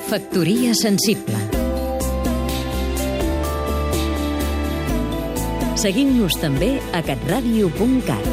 Factoria sensible. Seguim-nos també a catradio.cat.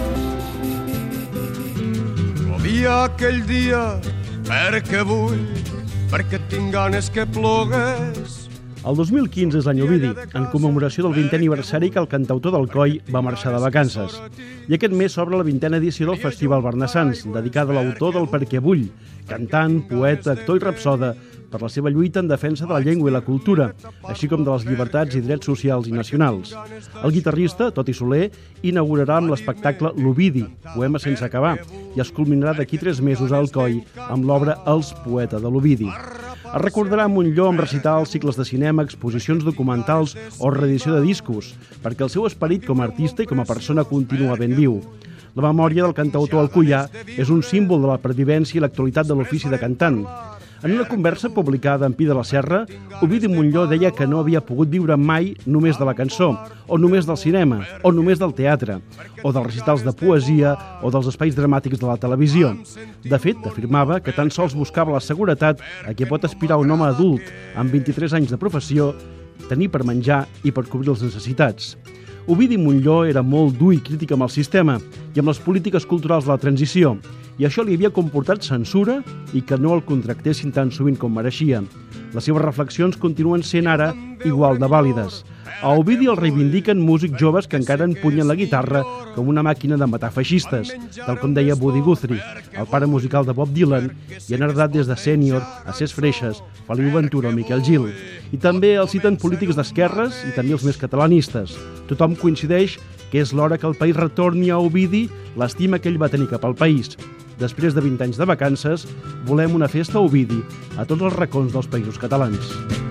Plovia aquell dia perquè vull, perquè tinc ganes que plogués. El 2015 és l'any Ovidi, en commemoració del 20è aniversari que el cantautor d'Alcoi va marxar de vacances. I aquest mes s'obre la 20a edició del Festival Barnassans, dedicada a l'autor del Perquè vull, cantant, poeta, actor i rapsoda, per la seva lluita en defensa de la llengua i la cultura, així com de les llibertats i drets socials i nacionals. El guitarrista, Toti Soler, inaugurarà amb l'espectacle L'Ovidi, poema sense acabar, i es culminarà d'aquí 3 mesos a Alcoi amb l'obra Els poeta de l'Ovidi. Es recordarà a Montllor amb recitals, cicles de cinema, exposicions documentals o reedició de discos, perquè el seu esperit com a artista i com a persona continua ben viu. La memòria del cantautor alcoià és un símbol de la pervivència i l'actualitat de l'ofici de cantant. En una conversa publicada en Pi de la Serra, Ovidi Montllor deia que no havia pogut viure mai només de la cançó, o només del cinema, o només del teatre, o dels recitals de poesia o dels espais dramàtics de la televisió. De fet, afirmava que tan sols buscava la seguretat a què pot aspirar un home adult amb 23 anys de professió, tenir per menjar i per cobrir les necessitats. Ovidi Montllor era molt dur i crític amb el sistema i amb les polítiques culturals de la transició, i això li havia comportat censura i que no el contractessin tan sovint com mereixia. Les seves reflexions continuen sent ara igual de vàlides. A Ovidi el reivindiquen músics joves que encara empunyen la guitarra com una màquina de matar feixistes, tal com deia Buddy Guthrie, el pare musical de Bob Dylan, i han heredat des de Sènior a Cés Freixas, Feliu Ventura o Miquel Gil. I també els citen polítics d'esquerres i també els més catalanistes. Tothom coincideix que és l'hora que el país retorni a Ovidi l'estima que ell va tenir cap al país. Després de 20 anys de vacances, volem una festa a Ovidi, a tots els racons dels països catalans.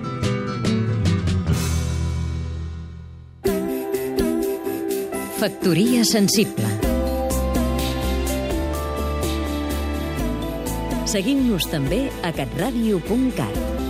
Factoria sensible. Seguim-nos també a catradio.cat.